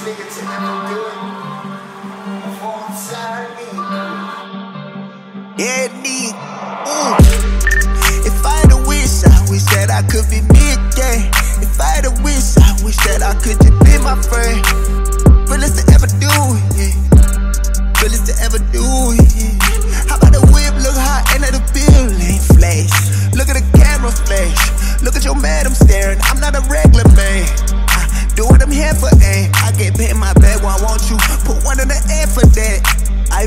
nigga to ever do it. Yeah, need. If I had a wish, I wish that I could be me again. If I had a wish, I wish that I could just be my friend. Realest to ever do it, yeah. Realest to ever do it, yeah. How about the whip look hot into the building? Flash. Look at the camera flash. Look at your madam staring. I'm not a regular man. Do what I'm here for, aim. I get paid my bag, why won't you put one in the air for that? I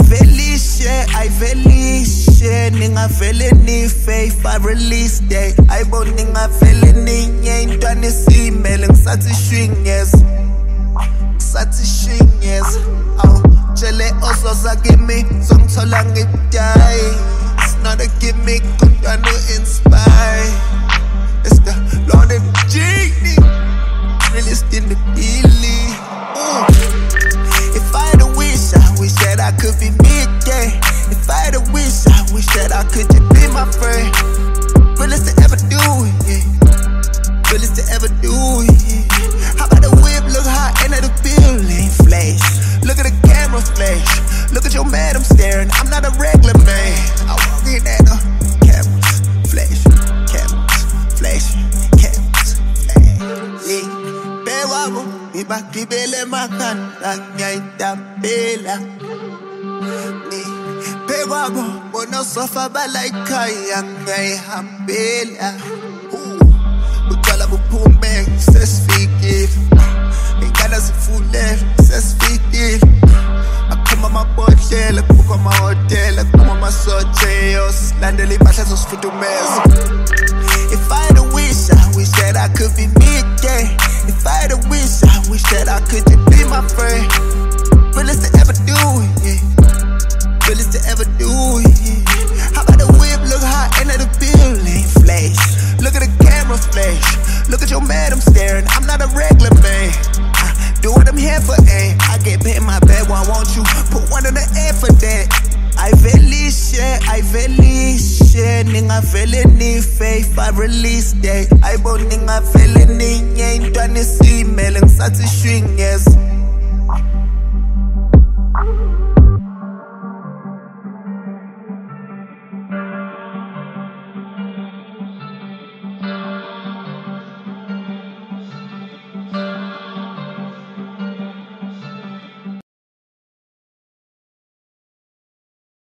velishe, ninga feleni faith, I release day. I bo ninga feleni, ain't done this email, ngisathi shwingers. Oh, chele oso sa gimmick, songithola ngidai. It's not a gimmick, kundano inspire. It's the Lord and Genie. Realist in the daily. If I had a wish, I wish that I could be me again. If I had a wish, I wish that I could just be my friend. Realest to ever do it, yeah. Realest to ever do it, yeah. How about the whip look hot into the building? Flash. Look at the camera flash. Look at your madam staring. I'm not a regular man. I walk in at the cameras, flash, cameras, flash, cameras, flash. Yeah. Bewabo, ibakibele makanda nyaitapela. Bewabo, bono sofa balaikaya nyaihambela. Utwala buphume, sesifikile. Ingane zifulele, sesifikile. Aphuma amabhodlela, kubuka amahhotela, kuphuma amasotsheyo, silandela impahla zosifudumeza. If I had a wish, I wish that I could be me again. If I had a wish, I wish that I could just be my friend. Realest to ever do it, yeah. Realest to ever do it, yeah. How about the whip look hot into the building? Flash. Look at the camera flash. Look at your madam staring. I'm not a regular man. Do what I'm here for, aim. I get paid my bag, why won't you put one in the air for that? I velishe, ninga feleni faith, I release day. I bo ninga feleni, ain't done this email, ngisathi shwingers.